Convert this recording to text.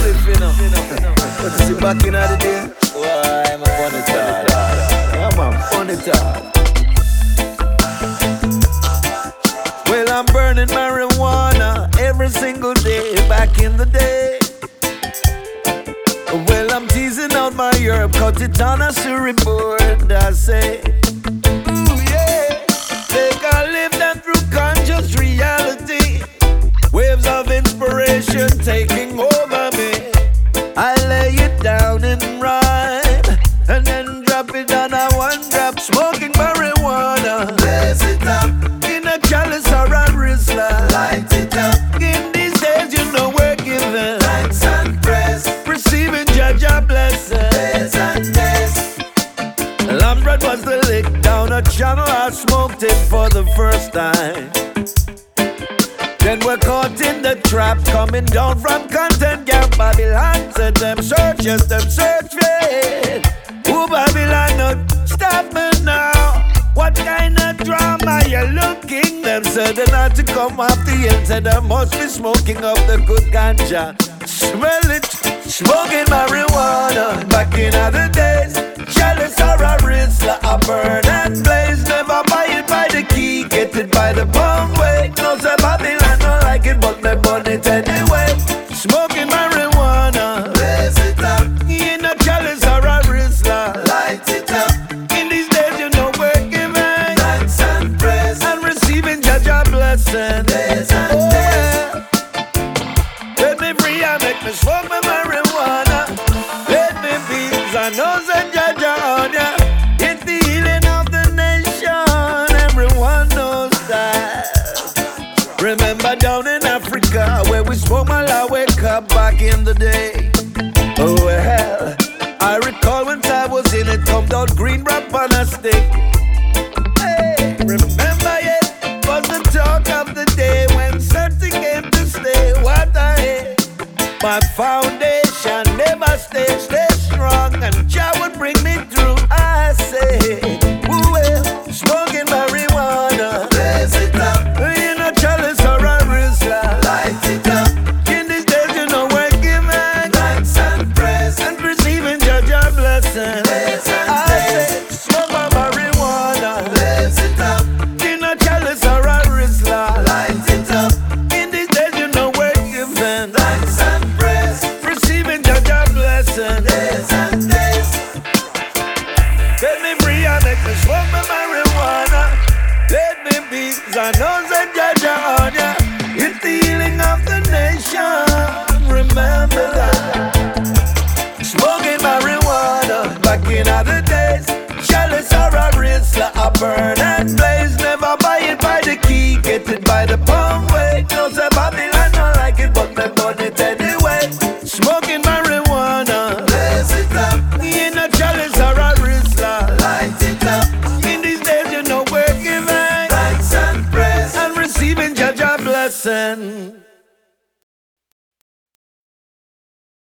spliff, you know. But you see back in the day, why I'm on the top. I'm on the top. Well, I'm burning marijuana every single day back in the day. Well, I'm teasing out my herb, cut it on a storyboard, I say. Ooh, yeah. Take a live that through conscious reality. Waves of inspiration taking over me. I lay it down and rhyme, and then drop it on a one drop, smoking marijuana. Blaze it up in a chalice or a Rizla. Light it up. In these days, you know we're giving thanks and praise, receiving Jaja blessing. Days and days. Lambert was the lick down a channel. I smoked it for the first time. Then we're caught in the trap, coming down from content gap. Babylon said them search, yes, them search for it. Who Babylon not stop me now? What kind of drama you looking? Them said they not to come off the hill. Said I must be smoking up the good ganja. Smell it, smoking marijuana. Back in other days, chalice or a Rizla, a burn and blaze. Never buy it by the key, get it by the pound weight. No say Babylon don't like it, but me burn it anyway. Smoking marijuana, blaze it up. In a chalice or a Rizla, light it up. In these days, you know we're giving thanks and praise, and receiving Jaja blessing. Days and days. Let me free and make me smoke my marijuana. Let me be, 'cause I know that Jaja on ya. It's the healing of the nation. Everyone knows that. Remember down in Africa where we smoke Malawi cup back in the day. Oh well, I recall when I was in it, come out green wrap on a stick. Hey, remember it was the talk of the day when something came to stay. What I hate, my foundation never stay strong, and Jah would bring me through. I say, ooh, well, smoking marijuana, blaze it up. In a chalice or a Rizla, light it up. In these days, you know we're giving thanks and praise, and receiving Jaja blessing. I say, smoke my marijuana, blaze it up. In a chalice or a Rizla, light it up. In these days, you know we're giving thanks and praise, receiving Jaja blessing. Days and days. Let me free and make me smoke my marijuana. Let me be, 'cause I know that Jaja on ya. It's the healing of the nation. Remember that. Smoking marijuana back in other days. Chalice or a Rizla, a burn and blaze. Never buy it by the key, get it by the pound weight. No say Babylon don't like it, but me burn it anyway. Smoking marijuana, blaze it up. In a chalice or a Rizla, light it up. In these days, you know we're giving thanks and praise, and receiving Jaja blessing.